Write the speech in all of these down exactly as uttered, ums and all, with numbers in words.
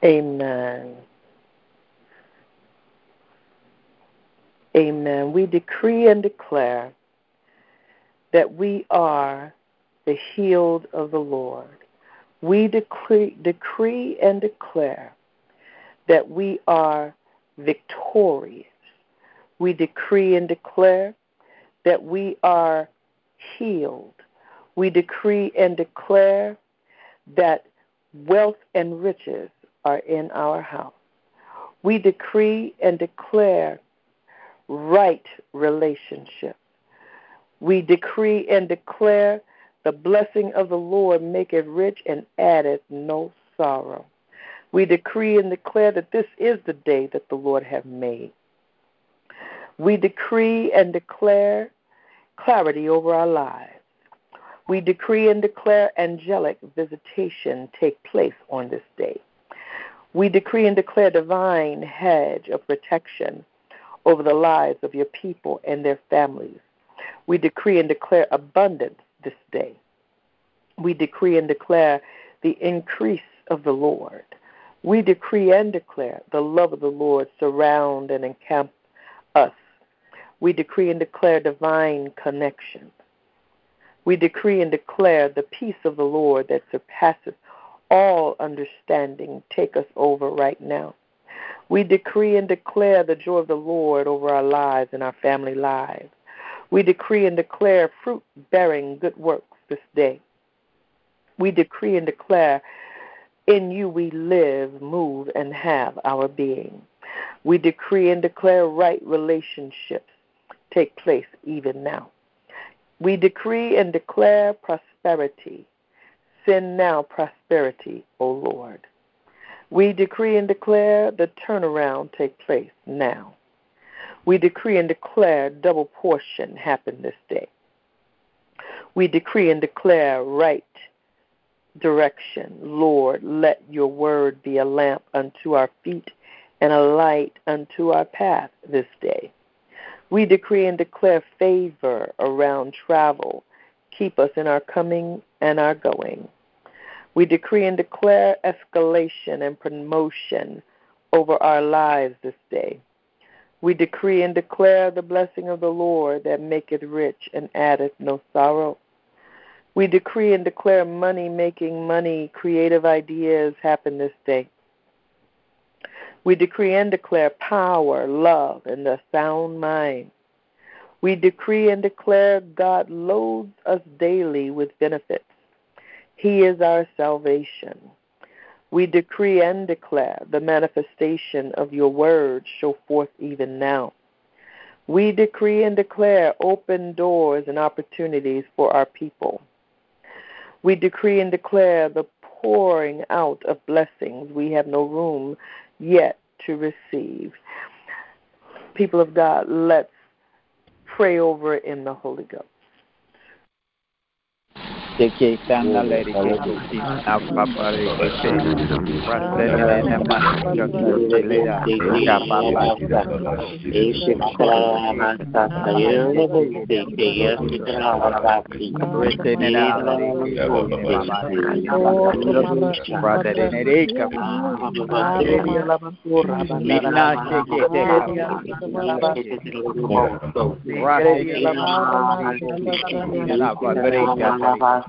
Amen. Amen. We decree and declare that we are the healed of the Lord. We decree, decree and declare that we are victorious. We decree and declare that we are healed. We decree and declare that wealth and riches are in our house. We decree and declare right relationships. We decree and declare the blessing of the Lord maketh rich and addeth no sorrow. We decree and declare that this is the day that the Lord hath made. We decree and declare clarity over our lives. We decree and declare angelic visitation take place on this day. We decree and declare divine hedge of protection over the lives of your people and their families. We decree and declare abundance this day. We decree and declare the increase of the Lord. We decree and declare the love of the Lord surround and encamp us. We decree and declare divine connection. We decree and declare the peace of the Lord that surpasses all understanding take us over right now. We decree and declare the joy of the Lord over our lives and our family lives. We decree and declare fruit-bearing good works this day. We decree and declare in you we live, move, and have our being. We decree and declare right relationships take place even now. We decree and declare prosperity. Send now prosperity, O Lord. We decree and declare the turnaround take place now. We decree and declare double portion happen this day. We decree and declare right direction. Lord, let your word be a lamp unto our feet and a light unto our path this day. We decree and declare favor around travel. Keep us in our coming and our going. We decree and declare escalation and promotion over our lives this day. We decree and declare the blessing of the Lord that maketh rich and addeth no sorrow. We decree and declare money making money, creative ideas happen this day. We decree and declare power, love, and a sound mind. We decree and declare God loads us daily with benefits. He is our salvation. We decree and declare the manifestation of your word show forth even now. We decree and declare open doors and opportunities for our people. We decree and declare the pouring out of blessings we have no room yet to receive. People of God, let's pray over it in the Holy Ghost. De que tanda le de que tu si na papa le que se rasta le na ma yo te le da ka papa e se kala ma ta ta yo le bo de de yo se kala ba ki rete ne na le que so ne baba rasta ne re ka mina se que te rasta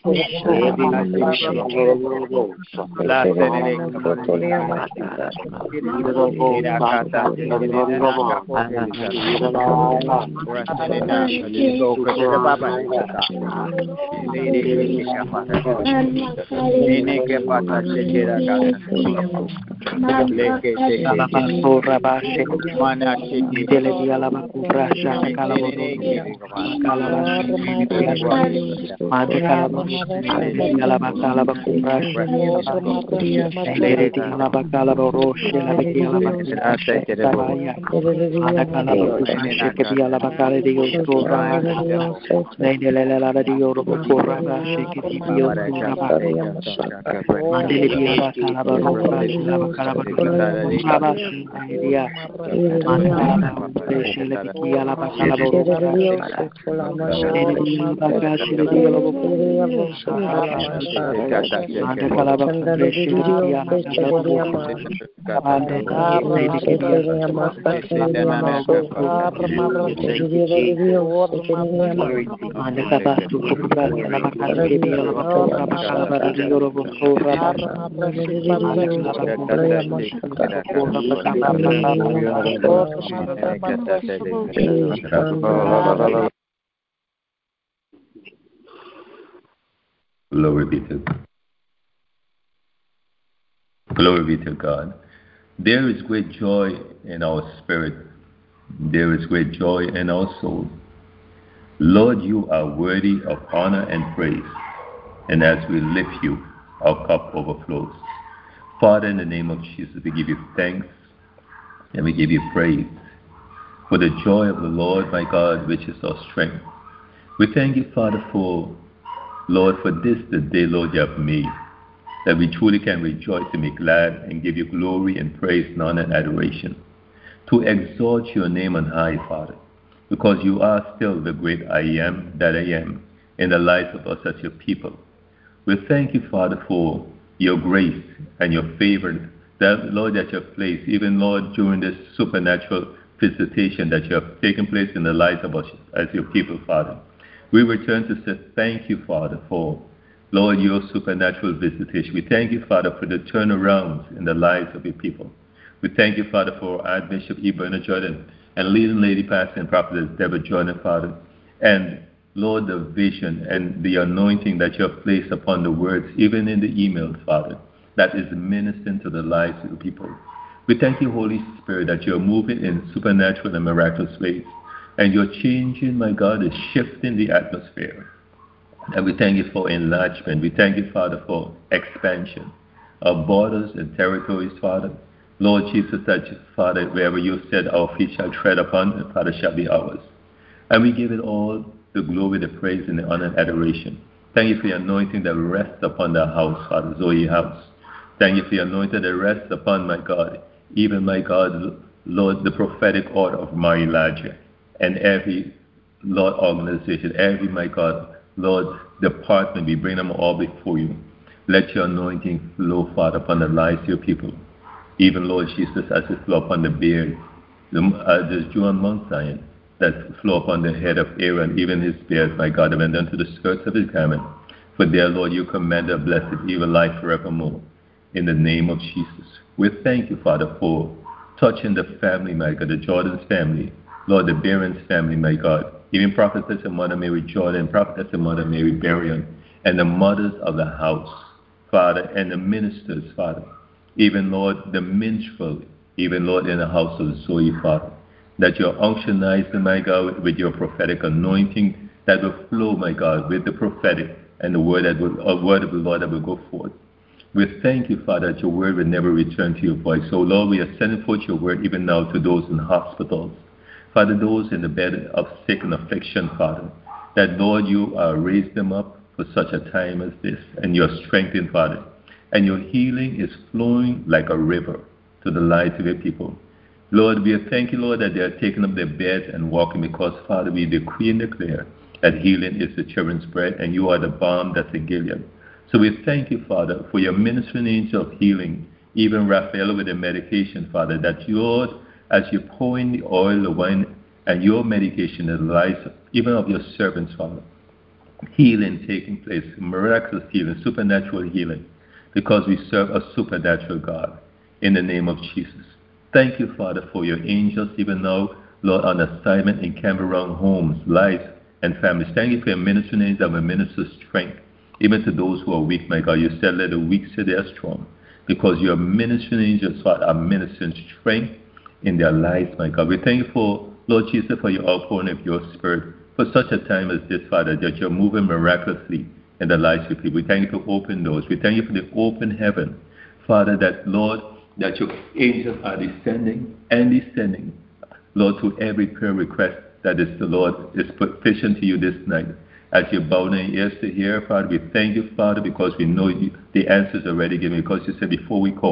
La bacala bacura, lady la bacala boroshe, la bacala bacala, la bacala bacala, la bacala di Osura, lady la di Orocura, shake it, Mandele bacala barura, la Glory be to God. Glory be to God. There is great joy in our spirit. There is great joy in our soul. Lord, you are worthy of honor and praise. And as we lift you, our cup overflows. Father, in the name of Jesus, we give you thanks and we give you praise for the joy of the Lord, my God, which is our strength. We thank you, Father, for, Lord, for this, the day, Lord, you have made, that we truly can rejoice and be glad and give you glory and praise and honor and adoration, to exalt your name on high, Father, because you are still the great I am that I am in the lives of us as your people. We thank you, Father, for your grace and your favor, that, Lord, that you have placed, even, Lord, during this supernatural visitation that you have taken place in the lives of us as your people, Father. We return to say thank you, Father, for, Lord, your supernatural visitation. We thank you, Father, for the turnarounds in the lives of your people. We thank you, Father, for Archbishop E. Bernard Jordan and leading Lady Pastor and Prophetess Deborah Jordan, Father, and, Lord, the vision and the anointing that you have placed upon the words, even in the emails, Father, that is ministering to the lives of the people. We thank you, Holy Spirit, that you're moving in supernatural and miraculous ways, and you're changing, my God, is shifting the atmosphere. And we thank you for enlargement. We thank you, Father, for expansion of borders and territories, Father. Lord Jesus, that, Father, wherever you said our feet shall tread upon, Father, shall be ours. And we give it all the glory, the praise, and the honor and adoration. Thank you for your anointing that rests upon the house, Father, Zoe house. Thank you for your anointing that rests upon, my God, even, my God, Lord, the prophetic order of my Elijah, and every, Lord, organization, every, my God, Lord, department, we bring them all before you. Let your anointing flow, Father, upon the lives of your people. Even, Lord Jesus, as it flow upon the beard, the, uh, the Jew on Mount Zion, that flow upon the head of Aaron, even his beard, my God, and unto the skirts of his garment. For there, Lord, you command a blessed, even life forevermore. In the name of Jesus. We thank you, Father, for touching the family, my God, the Jordan's family, Lord, the Barron's family, my God, even Prophetess and Mother Mary Jordan, Prophetess and Mother Mary Berrien, and the mothers of the house, Father, and the ministers, Father, even, Lord, the minstrel, even, Lord, in the house of Zoe, Father, that you're unctionizing, my God, with your prophetic anointing that will flow, my God, with the prophetic and the word that will, a word of the Lord that will go forth. We thank you, Father, that your word will never return to your voice. So, Lord, we are sending forth your word even now to those in hospitals. Father, those in the bed of sick and affliction, Father, that, Lord, you uh, raise them up for such a time as this, and you're strengthened, Father, and your healing is flowing like a river to the lives of your people. Lord, we thank you, Lord, that they are taking up their bed and walking, because, Father, we decree and declare that healing is the children's bread, and you are the balm that's in Gilead. So we thank you, Father, for your ministering angel of healing, even Raphael with the medication, Father, that Lord, as you pour in the oil, the wine, and your medication in the lives even of your servants, Father, healing taking place, miraculous healing, supernatural healing, because we serve a supernatural God, in the name of Jesus. Thank you, Father, for your angels, even now, Lord, on assignment in Cameroon homes, lives, and families. Thank you for your ministering angels that will minister strength, even to those who are weak, my God. You said, let the weak say they are strong, because your ministering angels, Father, are ministering strength in their lives, my God. We thank you for, Lord Jesus, for your outpouring of your Spirit, for such a time as this, Father, that you're moving miraculously in the lives of people. We thank you for open doors. We thank you for the open heaven, Father, that, Lord, that your angels are descending and descending, Lord, to every prayer request that is the Lord is petitioned to you this night. As you bow down your ears to hear, Father, we thank you, Father, because we know you, the answer is already given, because you said before we call,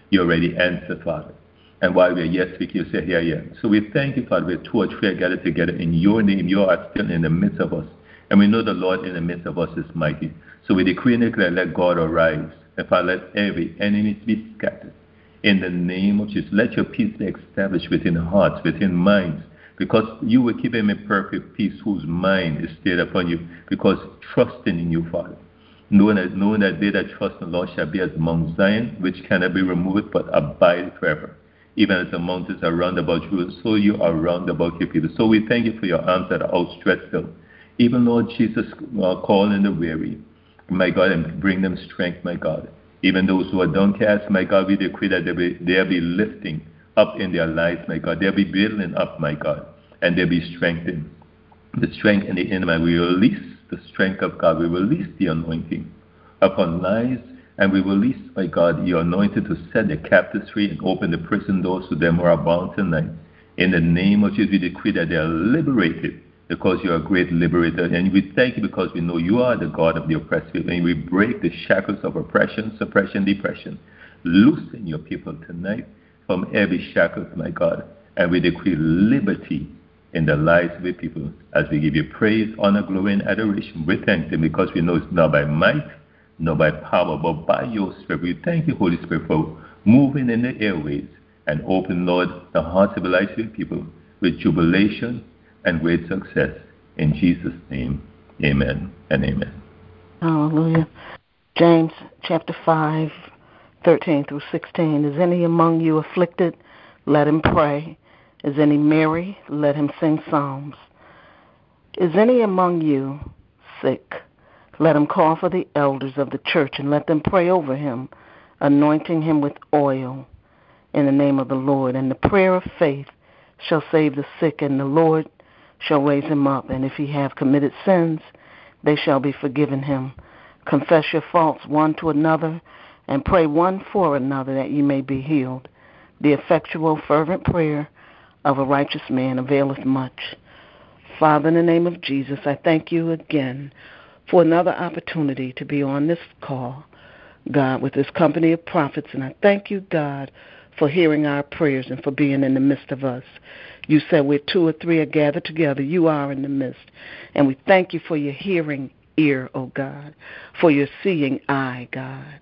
You already answered, Father. And while we're yet speaking, you say, here, yeah. So we thank you, Father, where two or three are gathered together in your name. You are still in the midst of us. And we know the Lord in the midst of us is mighty. So we decree and declare, let God arise. And Father, let every enemy be scattered. In the name of Jesus, let your peace be established within hearts, within minds, because you will keep him in perfect peace whose mind is stayed upon you, because trusting in you, Father. Knowing that, knowing that they that trust in the Lord shall be as Mount Zion, which cannot be removed, but abide forever. Even as the mountains are round about you, so you are round about your people. So we thank you for your arms that are outstretched still. Even Lord Jesus, uh, call in the weary, my God, and bring them strength, my God. Even those who are downcast, my God, we decree that they'll be, they'll be lifting up in their lives, my God. They'll be building up, my God, and they'll be strengthened. The strength in the inner, we release the strength of God. We release the anointing upon lives, and we release, my God, your anointing to set the captives free and open the prison doors to them who are bound tonight. In the name of Jesus, we decree that they are liberated because you are a great liberator. And we thank you because we know you are the God of the oppressed people. And we break the shackles of oppression, suppression, depression. Loosen your people tonight from every shackle, my God. And we decree liberty in the lives of the people as we give you praise, honor, glory, and adoration. We thank you because we know it's not by might, not by power, but by your Spirit. We thank you, Holy Spirit, for moving in the airways and open, Lord, the hearts of the lives of your people with jubilation and great success. In Jesus' name, amen and amen. Hallelujah. James chapter five, thirteen through sixteen. Is any among you afflicted? Let him pray. Is any merry? Let him sing psalms. Is any among you sick? Let him call for the elders of the church and let them pray over him, anointing him with oil in the name of the Lord. And the prayer of faith shall save the sick, and the Lord shall raise him up. And if he have committed sins, they shall be forgiven him. Confess your faults one to another, and pray one for another, that ye may be healed. The effectual, fervent prayer of a righteous man availeth much. Father, in the name of Jesus, I thank you again for another opportunity to be on this call, God, with this company of prophets. And I thank you, God, for hearing our prayers and for being in the midst of us. You said where two or three are gathered together, you are in the midst. And we thank you for your hearing ear, oh God, for your seeing eye, God.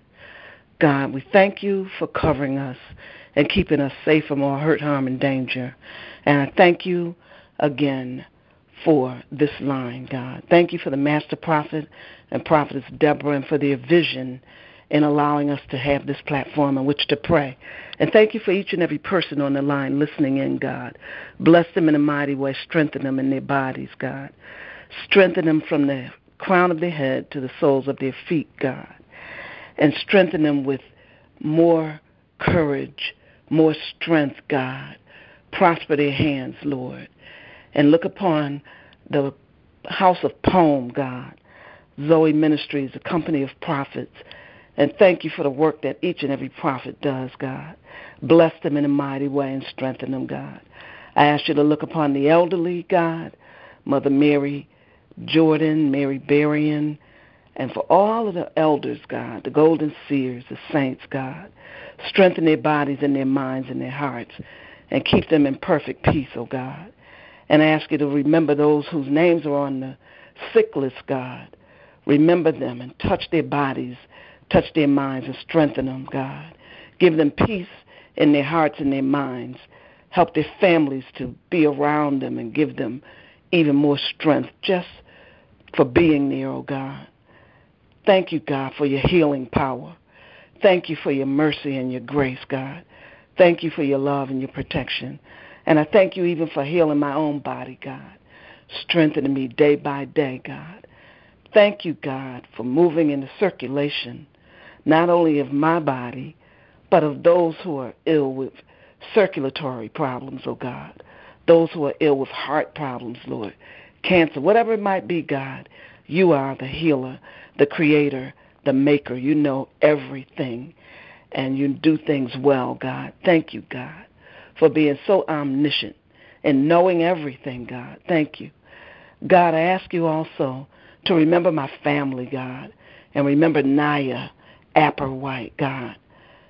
God, we thank you for covering us and keeping us safe from all hurt, harm, and danger. And I thank you again for this line, God. Thank you for the master prophet and prophetess Deborah and for their vision in allowing us to have this platform on which to pray. And thank you for each and every person on the line listening in, God. Bless them in a mighty way. Strengthen them in their bodies, God. Strengthen them from the crown of their head to the soles of their feet, God. And strengthen them with more courage, more strength, God. Prosper their hands, Lord. And look upon the house of Poem, God. Zoe Ministries, a company of prophets. And thank you for the work that each and every prophet does, God. Bless them in a mighty way and strengthen them, God. I ask you to look upon the elderly, God. Mother Mary Jordan, Mary Berrien, and for all of the elders, God, the golden seers, the saints, God. Strengthen their bodies and their minds and their hearts and keep them in perfect peace, oh God. And I ask you to remember those whose names are on the sick list, God. Remember them and touch their bodies, touch their minds and strengthen them, God. Give them peace in their hearts and their minds. Help their families to be around them and give them even more strength just for being there, oh God. Thank you, God, for your healing power. Thank you for your mercy and your grace, God. Thank you for your love and your protection. And I thank you even for healing my own body, God, strengthening me day by day, God. Thank you, God, for moving in the circulation, not only of my body, but of those who are ill with circulatory problems, oh God, those who are ill with heart problems, Lord, cancer, whatever it might be, God. You are the healer, the creator, the maker. You know everything, and you do things well, God. Thank you, God, for being so omniscient and knowing everything, God. Thank you. God, I ask you also to remember my family, God, and remember Naya Applewhite, God.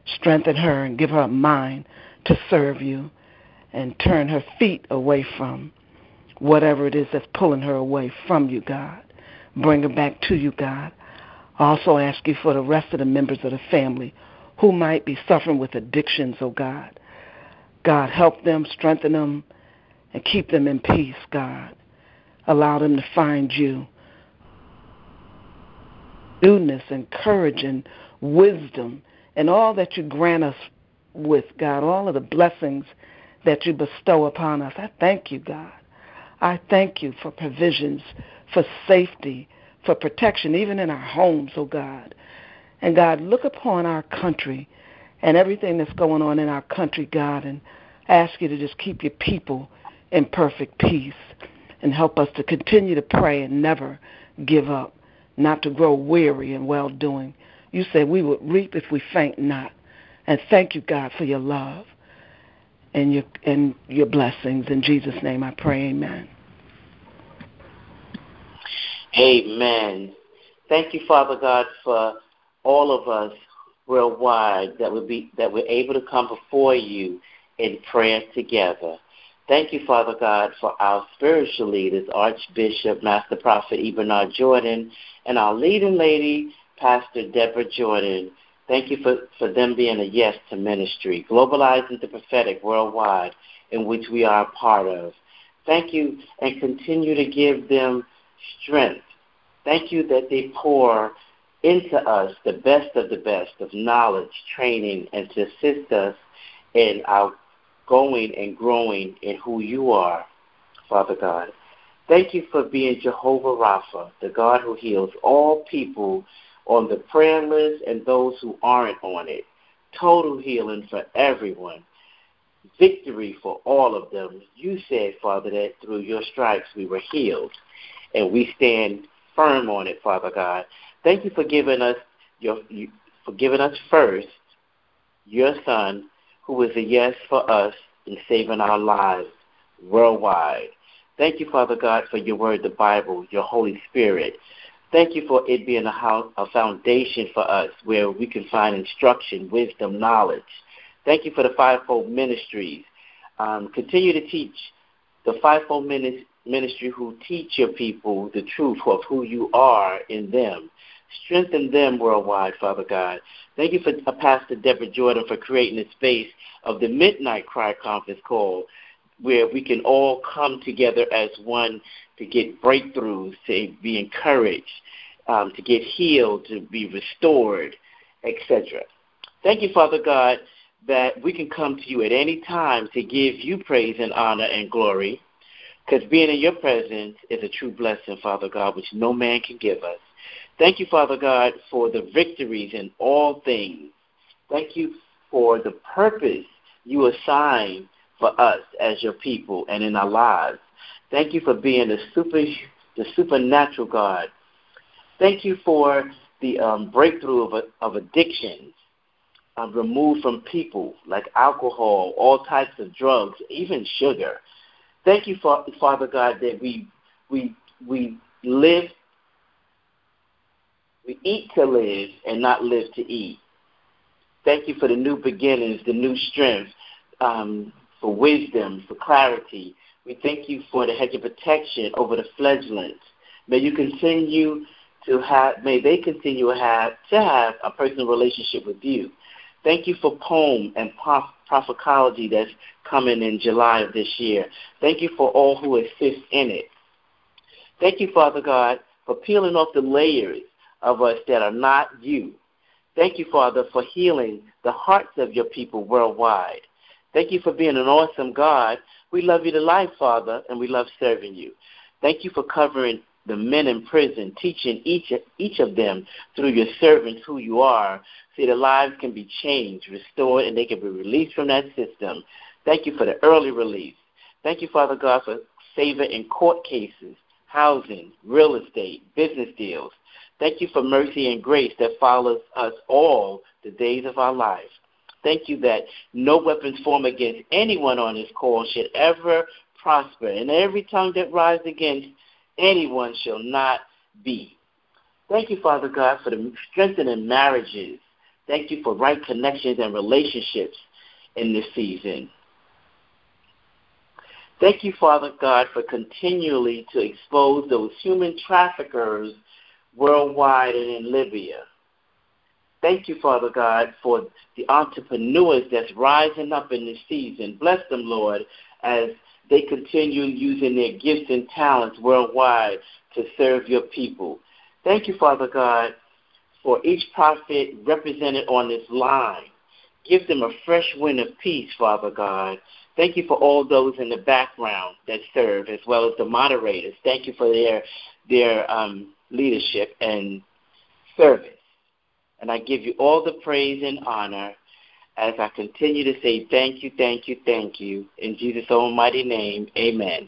Strengthen her and give her a mind to serve you, and turn her feet away from whatever it is that's pulling her away from you, God. Bring her back to you, God. I also ask you for the rest of the members of the family who might be suffering with addictions, oh God. God, help them, strengthen them, and keep them in peace, God. Allow them to find you. Newness and courage and wisdom and all that you grant us with, God, all of the blessings that you bestow upon us. I thank you, God. I thank you for provisions, for safety, for protection, even in our homes, oh God. And God, look upon our country and everything that's going on in our country, God, and ask you to just keep your people in perfect peace and help us to continue to pray and never give up, not to grow weary in well-doing. You said we would reap if we faint not. And thank you, God, for your love and your and your blessings. In Jesus' name I pray, amen. Amen. Thank you, Father God, for all of us worldwide that would be that we're able to come before you in prayer together. Thank you, Father God, for our spiritual leaders, Archbishop, Master Prophet Ebenard Jordan, and our leading lady, Pastor Deborah Jordan. Thank you for, for them being a yes to ministry, globalizing the prophetic worldwide, in which we are a part of. Thank you, and continue to give them strength. Thank you that they pour into us the best of the best of knowledge, training, and to assist us in our going and growing in who you are, Father God. Thank you for being Jehovah Rapha, the God who heals all people on the prayer list and those who aren't on it. Total healing for everyone. Victory for all of them. You said, Father, that through your stripes we were healed, and we stand firm on it, Father God. Thank you for giving us your for giving us first your Son, who is a yes for us in saving our lives worldwide. Thank you, Father God, for your word, the Bible, your Holy Spirit. Thank you for it being a, house, a foundation for us where we can find instruction, wisdom, knowledge. Thank you for the fivefold ministries. Um, continue to teach the fivefold ministry who teach your people the truth of who you are in them. Strengthen them worldwide, Father God. Thank you for Pastor Deborah Jordan for creating a space of the Midnight Cry conference call where we can all come together as one to get breakthroughs, to be encouraged, um, to get healed, to be restored, et cetera. Thank you, Father God, that we can come to you at any time to give you praise and honor and glory, because being in your presence is a true blessing, Father God, which no man can give us. Thank you, Father God, for the victories in all things. Thank you for the purpose you assign for us as your people and in our lives. Thank you for being the super, the supernatural God. Thank you for the um, breakthrough of, of addictions um, removed from people, like alcohol, all types of drugs, even sugar. Thank you, for, Father God, that we we we live, we eat to live and not live to eat. Thank you for the new beginnings, the new strength, um, for wisdom, for clarity. We thank you for the hedge of protection over the fledglings. May you continue to have, may they continue to have, to have a personal relationship with you. Thank you for Poem and Prophecology that's coming in July of this year. Thank you for all who assist in it. Thank you, Father God, for peeling off the layers of us that are not you. Thank you, Father, for healing the hearts of your people worldwide. Thank you for being an awesome God. We love you to life, Father, and we love serving you. Thank you for covering the men in prison, teaching each, each of them through your servants who you are, so their lives can be changed, restored, and they can be released from that system. Thank you for the early release. Thank you, Father God, for favor in court cases, housing, real estate, business deals. Thank you for mercy and grace that follows us all the days of our life. Thank you that no weapons formed against anyone on this call should ever prosper, and every tongue that rises against anyone shall not be. Thank you, Father God, for the strengthening marriages, Thank you for right connections and relationships in this season. Thank you, Father God, for continually to expose those human traffickers worldwide and in Libya. Thank you, Father God, for the entrepreneurs that's rising up in this season. Bless them, Lord, as they continue using their gifts and talents worldwide to serve your people. Thank you, Father God, for each prophet represented on this line. Give them a fresh wind of peace, Father God. Thank you for all those in the background that serve, as well as the moderators. Thank you for their their um, leadership and service. And I give you all the praise and honor as I continue to say thank you, thank you, thank you. In Jesus' almighty name, amen.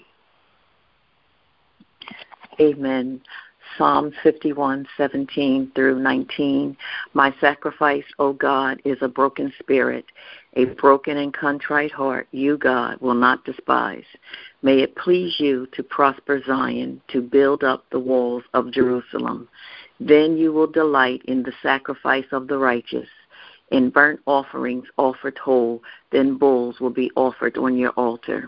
Amen. Psalm fifty-one, seventeen through nineteen. My sacrifice, O God, is a broken spirit, a broken and contrite heart. You, God, will not despise. May it please you to prosper Zion, to build up the walls of Jerusalem. Then you will delight in the sacrifice of the righteous, in burnt offerings offered whole. Then bulls will be offered on your altar.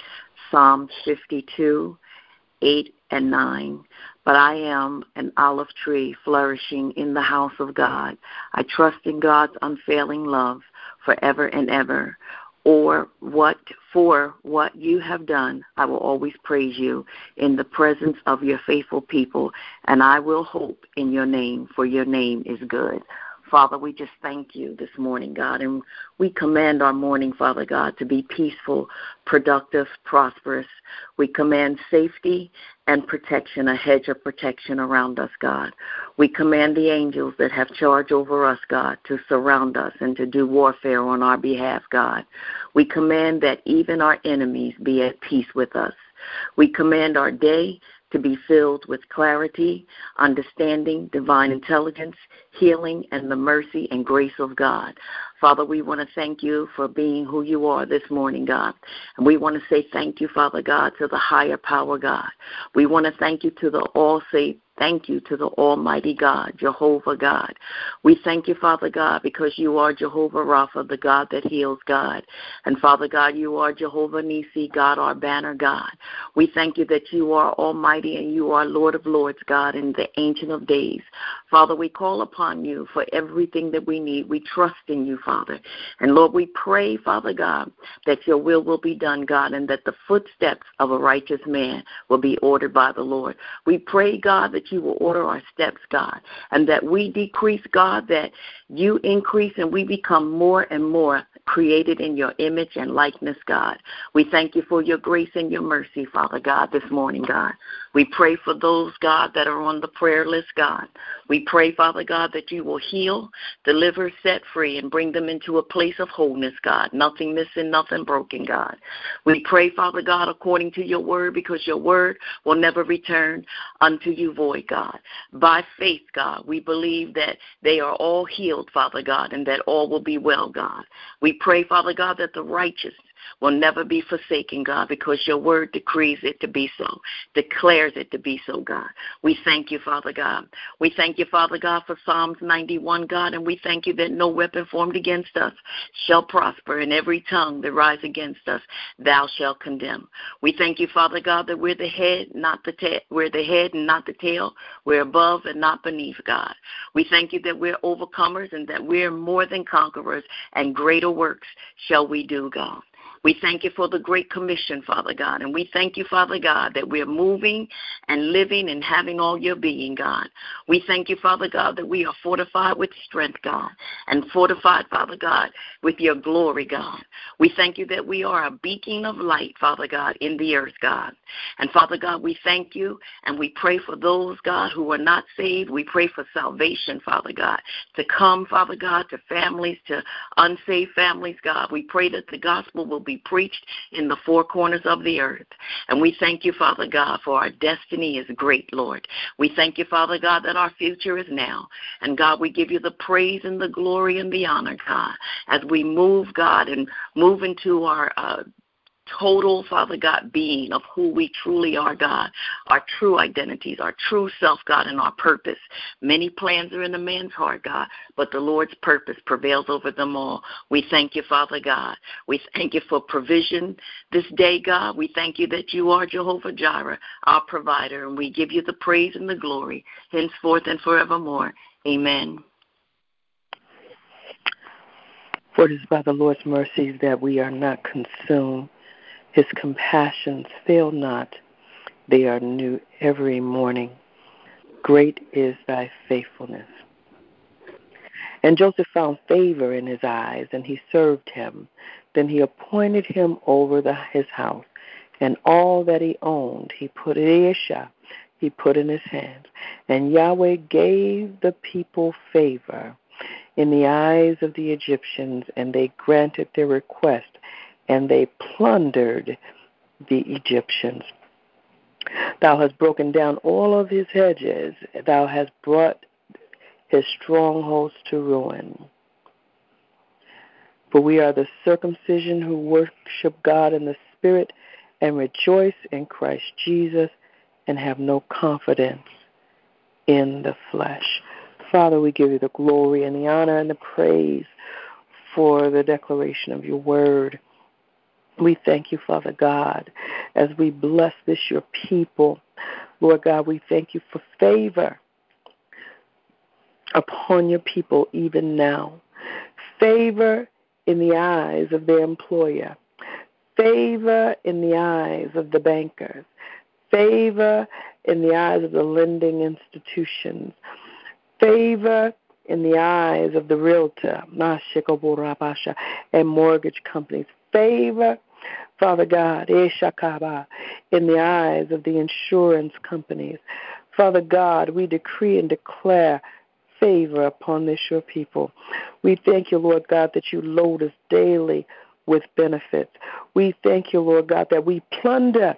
Psalm fifty-two, eight and nine. But I am an olive tree flourishing in the house of God. I trust in God's unfailing love forever and ever. Or what for what you have done, I will always praise you in the presence of your faithful people, and I will hope in your name, for your name is good. Father, we just thank you this morning, God, and we command our morning, Father God, to be peaceful, productive, prosperous. We command safety and protection, a hedge of protection around us, God. We command the angels that have charge over us, God, to surround us and to do warfare on our behalf, God. We command that even our enemies be at peace with us. We command our day to be filled with clarity, understanding, divine intelligence, healing, and the mercy and grace of God. Father, we want to thank you for being who you are this morning, God. And we want to say thank you, Father God, to the higher power, God. We want to thank you to the all-safe. Thank you to the Almighty God, Jehovah God. We thank you, Father God, because you are Jehovah Rapha, the God that heals, God. And Father God, you are Jehovah Nisi, God, our banner, God. We thank you that you are Almighty and you are Lord of Lords, God, and the Ancient of Days. Father, we call upon you for everything that we need. We trust in you, Father. And Lord, we pray, Father God, that your will will be done, God, and that the footsteps of a righteous man will be ordered by the Lord. We pray, God, that you will order our steps, God, and that we decrease, God, that you increase and we become more and more created in your image and likeness, God. We thank you for your grace and your mercy, Father God, this morning, God. We pray for those, God, that are on the prayer list, God. We pray, Father God, that you will heal, deliver, set free, and bring them into a place of wholeness, God. Nothing missing, nothing broken, God. We pray, Father God, according to your word, because your word will never return unto you void, God. By faith, God, we believe that they are all healed, Father God, and that all will be well, God. We pray, Father God, that the righteous will never be forsaken, God, because your word decrees it to be so, declares it to be so, God. We thank you, Father God. We thank you, Father God, for Psalms ninety-one, God, and we thank you that no weapon formed against us shall prosper, and every tongue that rise against us thou shalt condemn. We thank you, Father God, that we're the head, not the tail. We're the head and not the tail. We're above and not beneath, God. We thank you that we're overcomers and that we're more than conquerors, and greater works shall we do, God. We thank you for the Great Commission, Father God, and we thank you, Father God, that we're moving and living and having all your being, God. We thank you, Father God, that we are fortified with strength, God, and fortified, Father God, with your glory, God. We thank you that we are a beacon of light, Father God, in the earth, God. And, Father God, we thank you, and we pray for those, God, who are not saved. We pray for salvation, Father God, to come, Father God, to families, to unsaved families, God. We pray that the gospel will be preached in the four corners of the earth. And we thank you, Father God, for our destiny is great, Lord. We thank you, Father God, that our future is now. And, God, we give you the praise and the glory and the honor, God, as we move, God, and move into our uh total, Father God, being of who we truly are, God, our true identities, our true self, God, and our purpose. Many plans are in a man's heart, God, but the Lord's purpose prevails over them all. We thank you, Father God. We thank you for provision this day, God. We thank you that you are Jehovah Jireh, our provider, and we give you the praise and the glory henceforth and forevermore. Amen. For it is by the Lord's mercies that we are not consumed. His compassions fail not. They are new every morning. Great is thy faithfulness. And Joseph found favor in his eyes, and he served him. Then he appointed him over the, his house, and all that he owned he put Isha, he put in his hands. And Yahweh gave the people favor in the eyes of the Egyptians, and they granted their request, and they plundered the Egyptians. Thou hast broken down all of his hedges. Thou hast brought his strongholds to ruin. For we are the circumcision who worship God in the Spirit and rejoice in Christ Jesus and have no confidence in the flesh. Father, we give you the glory and the honor and the praise for the declaration of your word. We thank you, Father God, as we bless this, your people. Lord God, we thank you for favor upon your people even now. Favor in the eyes of their employer. Favor in the eyes of the bankers. Favor in the eyes of the lending institutions. Favor in the eyes of the realtor, and mortgage companies. Favor, Father God, in the eyes of the insurance companies. Father God, we decree and declare favor upon this your people. We thank you, Lord God, that you load us daily with benefits. We thank you, Lord God, that we plunder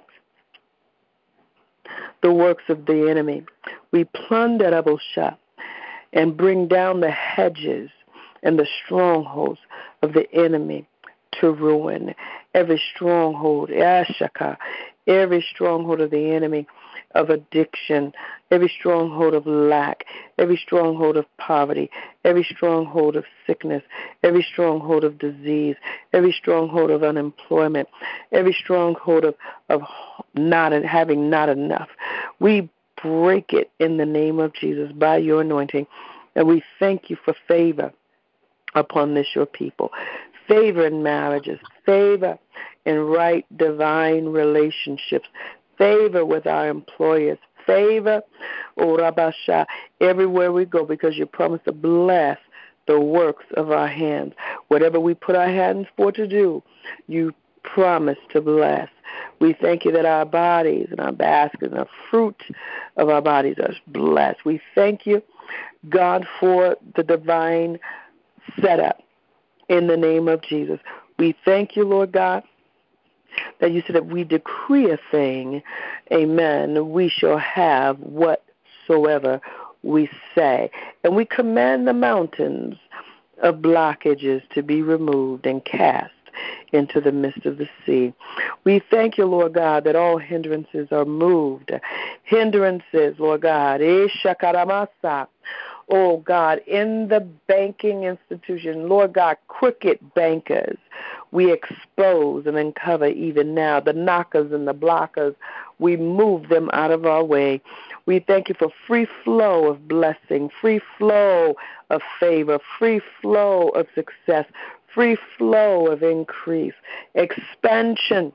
the works of the enemy. We plunder Abosha and bring down the hedges and the strongholds of the enemy to ruin. Every stronghold, Ashaka, every stronghold of the enemy of addiction, every stronghold of lack, every stronghold of poverty, every stronghold of sickness, every stronghold of disease, every stronghold of unemployment, every stronghold of, of not having not enough. We break it in the name of Jesus by your anointing, and we thank you for favor upon this your people. Favor in marriages, favor in right divine relationships, favor with our employers, favor, oh Rabasha, everywhere we go, because you promise to bless the works of our hands. Whatever we put our hands for to do, you promise to bless. We thank you that our bodies and our baskets and the fruit of our bodies are blessed. We thank you, God, for the divine setup in the name of Jesus. We thank you, Lord God, that you said that we decree a thing, amen, we shall have whatsoever we say. And we command the mountains of blockages to be removed and cast into the midst of the sea. We thank you, Lord God, that all hindrances are moved. Hindrances, Lord God, Ishakaramasa. Oh, God, in the banking institution, Lord God, crooked bankers, we expose and uncover even now. The knockers and the blockers, we move them out of our way. We thank you for free flow of blessing, free flow of favor, free flow of success, free flow of increase. Expansion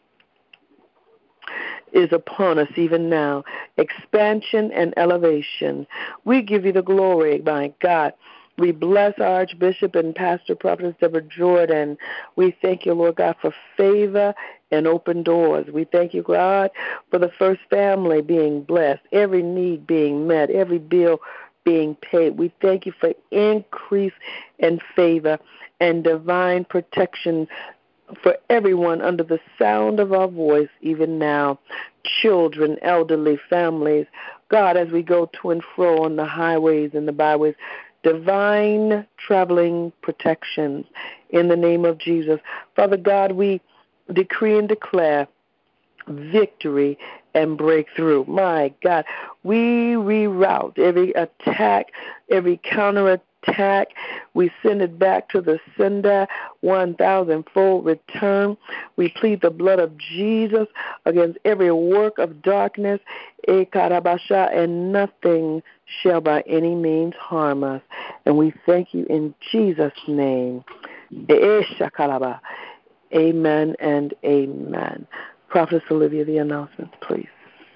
is upon us even now. Expansion and elevation. We give you the glory, my God. We bless our Archbishop and Pastor Prophetess Deborah Jordan. We thank you, Lord God, for favor and open doors. We thank you, God, for the first family being blessed, every need being met, every bill being paid. We thank you for increase and favor and divine protection for everyone under the sound of our voice, even now, children, elderly, families. God, as we go to and fro on the highways and the byways, divine traveling protections in the name of Jesus. Father God, we decree and declare victory and breakthrough. My God, we reroute every attack, every counterattack. We send it back to the sender, one thousand fold return. We plead the blood of Jesus against every work of darkness, and nothing shall by any means harm us. And we thank you in Jesus' name. Amen and amen. Prophetess Olivia, the announcements, please.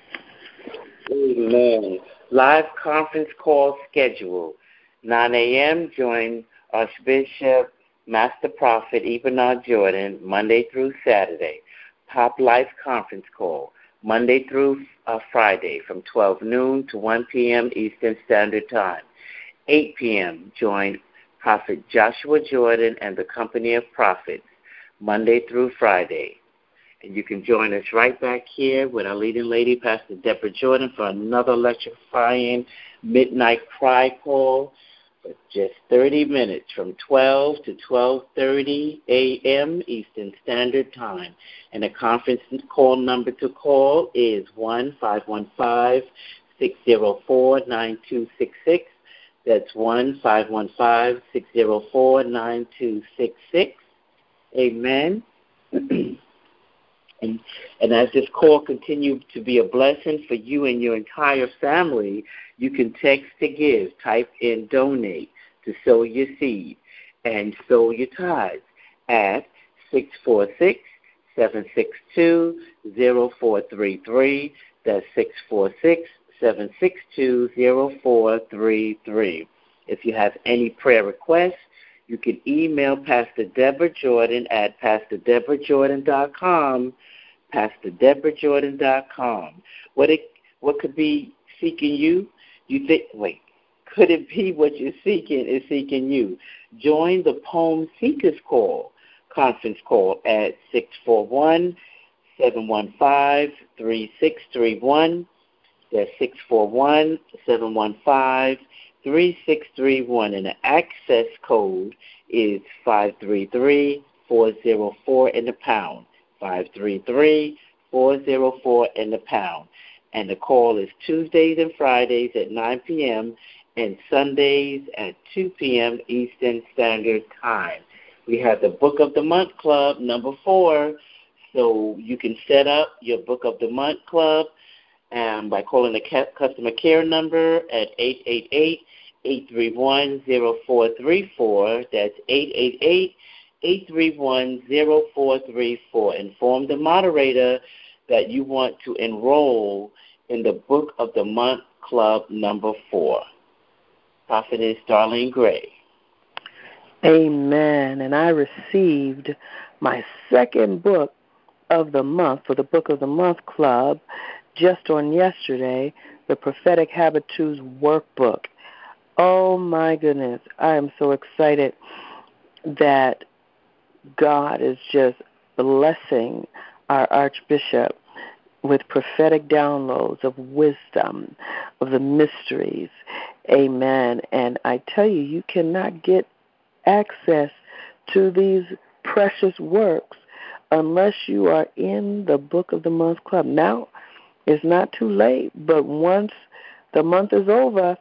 Amen. Live conference call schedule. nine a.m. Join Archbishop Master Prophet Ebenard Jordan Monday through Saturday. Pop Life conference call Monday through uh, Friday from twelve noon to one p.m. Eastern Standard Time. eight p.m. Join Prophet Joshua Jordan and the Company of Prophets Monday through Friday. And you can join us right back here with our leading lady, Pastor Deborah Jordan, for another electrifying midnight cry call for just thirty minutes from twelve to twelve thirty a.m. Eastern Standard Time. And the conference call number to call is one five one five, six zero four, nine two six six. That's one five one five, six zero four, nine two six six. Amen. And, and as this call continues to be a blessing for you and your entire family, you can text to give, type in donate to sow your seed and sow your tithes at six four six, seven six two, zero four three three. That's six four six, seven six two, zero four three three. If you have any prayer requests, you can email Pastor Deborah Jordan at pastor deborah jordan dot com, pastor deborah jordan dot com. What it what could be seeking you? You think, wait, could it be what you're seeking is seeking you? Join the Poem Seekers Call conference call at six four one, seven one five, three six three one. That's six four one, seven one five, three six three one, and the access code is five three three, four zero four in the pound, five three three, four zero four in the pound. And the call is Tuesdays and Fridays at nine p.m. and Sundays at two p.m. Eastern Standard Time. We have the Book of the Month Club, number four, so you can set up your Book of the Month Club um, by calling the customer care number at eight eight eight, eight three one, zero four three four. That's eight eight eight, eight three one, zero four three four. Inform the moderator that you want to enroll in the Book of the Month Club number four. Prophetess Darlene Gray. Amen. And I received my second book of the month for the Book of the Month Club just on yesterday, the Prophetic Habitus Workbook. Oh, my goodness. I am so excited that God is just blessing our Archbishop with prophetic downloads of wisdom, of the mysteries. Amen. And I tell you, you cannot get access to these precious works unless you are in the Book of the Month Club. Now, it's not too late, but once the month is over,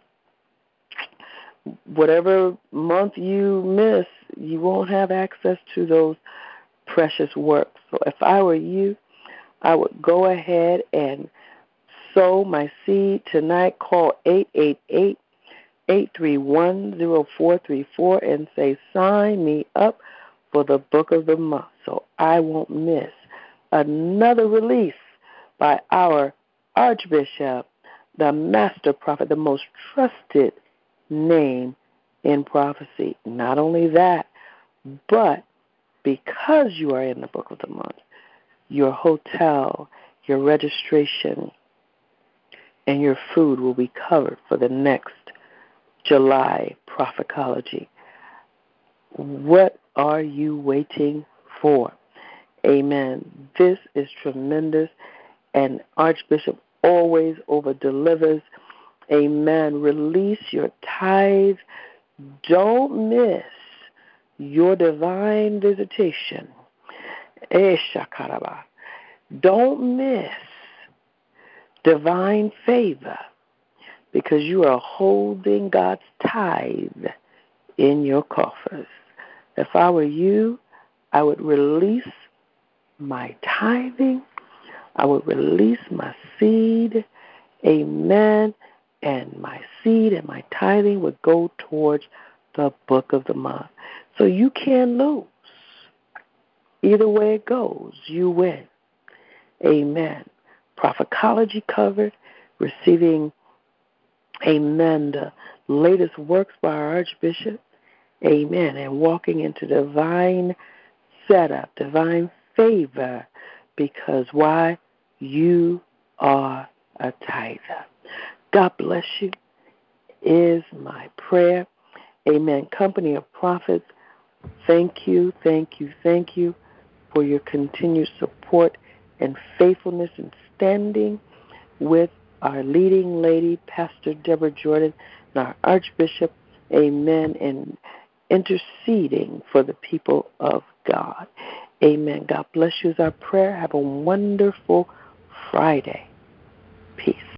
whatever month you miss, you won't have access to those precious works. So if I were you, I would go ahead and sow my seed tonight. Call eight eight eight, eight three one, zero four three four and say, sign me up for the Book of the Month so I won't miss another release by our Archbishop, the Master Prophet, the most trusted name in prophecy. Not only that, but because you are in the Book of the Month, your hotel, your registration, and your food will be covered for the next July Prophecology. What are you waiting for? Amen. This is tremendous, and Archbishop always over-delivers. Amen. Release your tithe. Don't miss your divine visitation Eshakaraba. Don't miss divine favor because you are holding God's tithe in your coffers. If I were you, I would release my tithing. I would release my seed. Amen. And my seed and my tithing would go towards the book of the month. So you can't lose. Either way it goes, you win. Amen. Prophetology covered, receiving, amen, the latest works by our Archbishop. Amen. And walking into divine setup, divine favor, because why? You are a tither. God bless you is my prayer. Amen. Company of prophets, thank you, thank you, thank you for your continued support and faithfulness in standing with our leading lady, Pastor Deborah Jordan, and our Archbishop, amen, and interceding for the people of God. Amen. God bless you is our prayer. Have a wonderful Friday. Peace.